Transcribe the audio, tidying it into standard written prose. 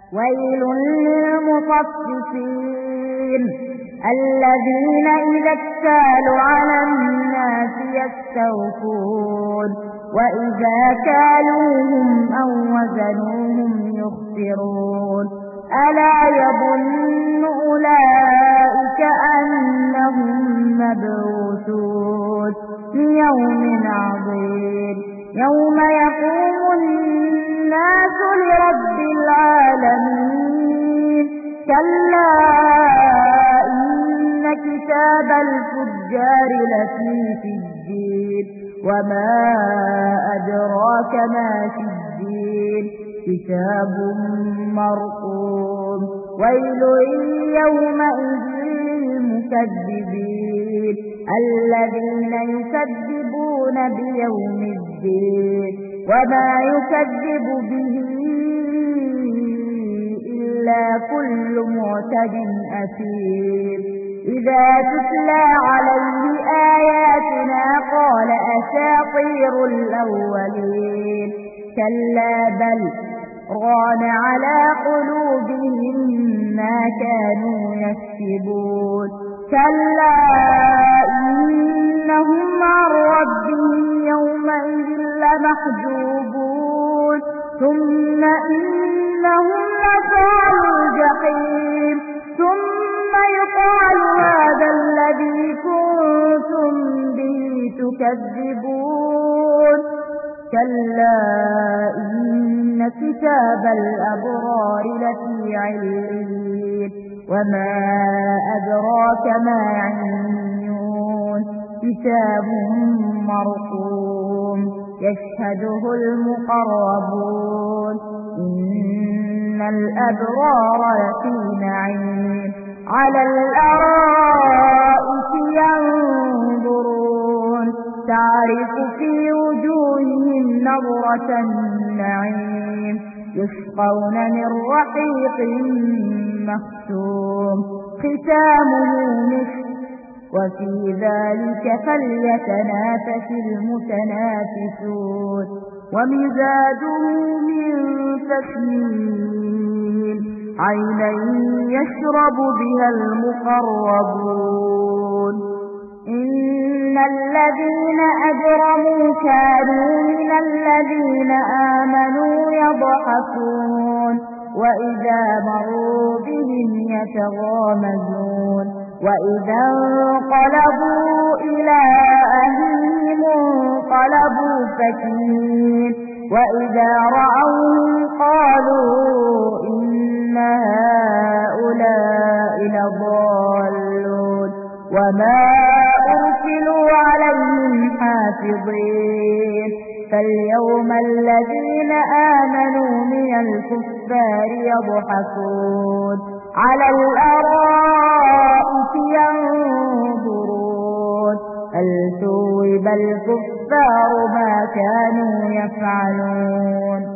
ويل للمطففين الذين إذا اكتالوا على الناس يستوفون وإذا كالوهم أو وزنوهم يخسرون ألا يظن أولئك أنهم مبعوثون ليوم عظيم يوم يقوم الناس لرب العالمين كلا إن كتاب الفجار لفي سجين وما أدراك ما سجين كتاب مرقوم ويل يومئذ للمكذبين الذين يكذبون بيوم الدين وما يكذب به إلا كل معتد أثيم إذا تتلى عليه آياتنا قال أساطير الأولين كلا بل ران على قلوبهم ما كانوا يكسبون كلا إنهم عن ربهم يومئذ لمحجوبون ثم إنهم لصالو الجحيم ثم يقال هذا الذي كنتم به تكذبون كلا إن كتاب الأبرار لفي عليين وما أدراك ما عليون كتاب مرقوم يشهده المقربون إن الأبرار لفي نعيم على الأرائك ينظرون تعرف في وجوههم نظرة النعيم يسقون من رحيق مختوم ختامه مسك وفي ذلك فليتنافس المتنافسون ومزاجه من تسنيم عينا يشرب بها المقربون إن الذين أجرموا كانوا من الذين آمنوا يضحكون وإذا مروا بهم يتغامزون وإذا انقلبوا إلى أهلهم انقلبوا فكين وإذا رأوهم قالوا إن هؤلاء لضالون وما أرسلوا عليهم حافظين فاليوم الذين آمنوا من الكفار يضحكون على الأرائك ينظرون هل ثوب الكفار ما كانوا يفعلون